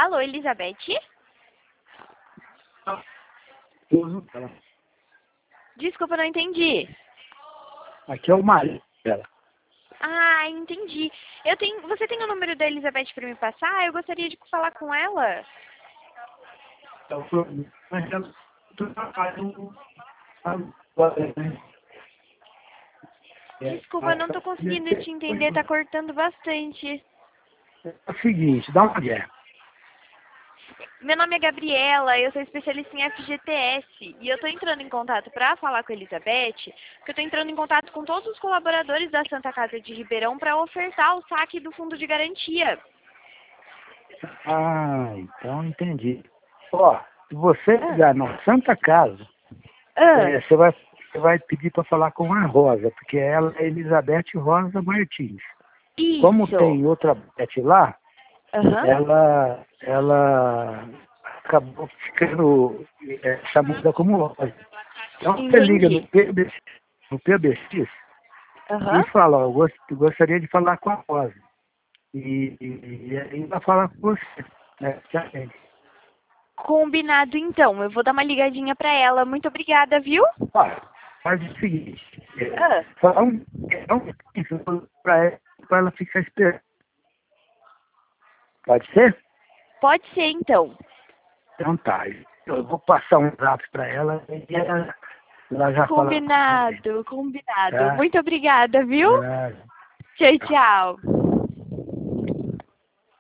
Alô, Elizabeth? Desculpa, não entendi. Aqui é o marido dela. Ah, entendi. Você tem o número da Elizabeth para me passar? Eu gostaria de falar com ela. Desculpa, não tô conseguindo te entender, tá cortando bastante. É o seguinte, dá uma olhada. Meu nome é Gabriela, eu sou especialista em FGTS e eu tô entrando em contato para falar com a Elizabeth, porque eu tô entrando em contato com todos os colaboradores da Santa Casa de Ribeirão para ofertar o saque do fundo de garantia. Ah, então entendi. Ó, se você ligar na Santa Casa, você vai pedir para falar com a Rosa, porque ela é Elizabeth Rosa Martins. Como Isso. tem outra Beth lá, Aham. ela acabou ficando chamada como Rosa. Então você liga Entendi. no PBX e Aham. fala, ó, gostaria de falar com a Rosa. E aí vai falar com você, né? Combinado então, eu vou dar uma ligadinha para ela. Muito obrigada, viu? Olha, faz o seguinte, Ah, fala para ela ficar esperando. Pode ser? pode ser então. Então tá. Eu vou passar um zap para ela e ela já fala com você. Combinado, combinado. Tá? Muito obrigada, viu? É, Tchau, tá. tchau.